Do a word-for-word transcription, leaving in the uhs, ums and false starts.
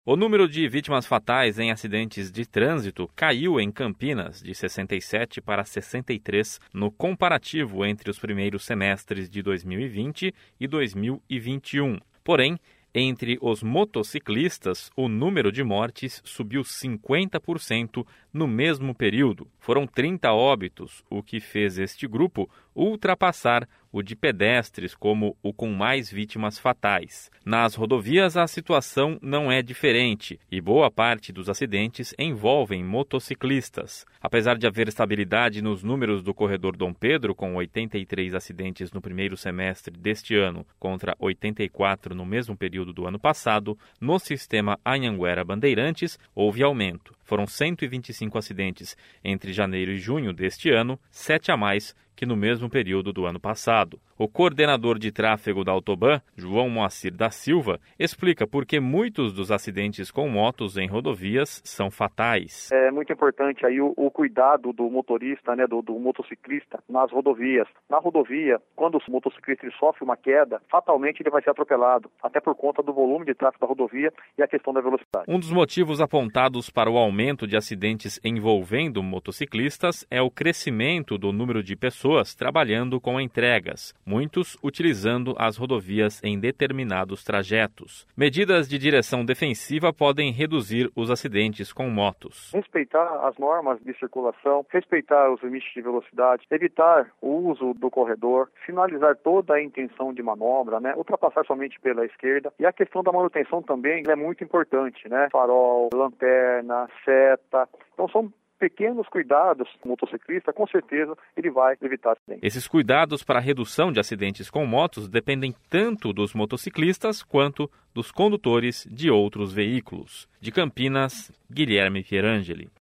O número de vítimas fatais em acidentes de trânsito caiu em Campinas de sessenta e sete para sessenta e três no comparativo entre os primeiros semestres de dois mil e vinte e dois mil e vinte e um. Porém, entre os motociclistas, o número de mortes subiu cinquenta por cento no mesmo período. Foram trinta óbitos, o que fez este grupo ultrapassar o de pedestres como o com mais vítimas fatais. Nas rodovias, a situação não é diferente e boa parte dos acidentes envolvem motociclistas. Apesar de haver estabilidade nos números do corredor Dom Pedro, com oitenta e três acidentes no primeiro semestre deste ano contra oitenta e quatro no mesmo período do ano passado, no sistema Anhanguera-Bandeirantes houve aumento. Foram cento e vinte e cinco acidentes entre janeiro e junho deste ano, sete a mais que no mesmo período do ano passado. O coordenador de tráfego da Autoban, João Moacir da Silva, explica por que muitos dos acidentes com motos em rodovias são fatais. É muito importante aí o, o cuidado do motorista, né, do, do motociclista nas rodovias. Na rodovia, quando o motociclista ele sofre uma queda, fatalmente ele vai ser atropelado, até por conta do volume de tráfego da rodovia e a questão da velocidade. Um dos motivos apontados para o aumento de acidentes envolvendo motociclistas é o crescimento do número de pessoas trabalhando com entregas, muitos utilizando as rodovias em determinados trajetos. Medidas de direção defensiva podem reduzir os acidentes com motos. Respeitar as normas de circulação, respeitar os limites de velocidade, evitar o uso do corredor, sinalizar toda a intenção de manobra, né? Ultrapassar somente pela esquerda. E a questão da manutenção também é muito importante, né? Farol, lanterna, seta. Então são pequenos cuidados do motociclista, com certeza ele vai evitar acidentes. Esses cuidados para a redução de acidentes com motos dependem tanto dos motociclistas quanto dos condutores de outros veículos. De Campinas, Guilherme Pierangeli.